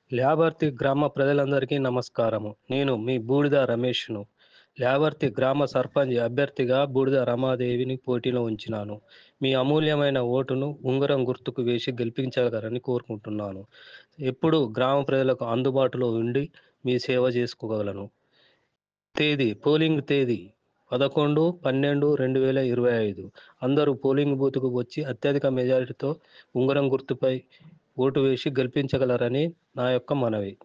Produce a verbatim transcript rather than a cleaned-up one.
ల్యాబర్తి గ్రామ ప్రజలందరికీ నమస్కారము. నేను మీ బూడిద రమేష్‌ను. ల్యాబర్తి గ్రామ సర్పంచ్ అభ్యర్థిగా బూడిద రమాదేవిని పోటీలో ఉంచినాను. మీ అమూల్యమైన ఓటును ఉంగరం గుర్తుకు వేసి గెలిపించగలరని కోరుకుంటున్నాను. ఎప్పుడూ గ్రామ ప్రజలకు అందుబాటులో ఉండి మీ సేవ చేసుకోగలను. తేదీ పోలింగ్ తేదీ పదకొండు పన్నెండు రెండు వేల ఇరవై ఐదు. అందరూ పోలింగ్ బూత్‌కు వచ్చి అత్యధిక మెజారిటీతో ఉంగరం గుర్తుపై ఓటు వేసి గెలిపించగలరని నా యొక్క మనవి.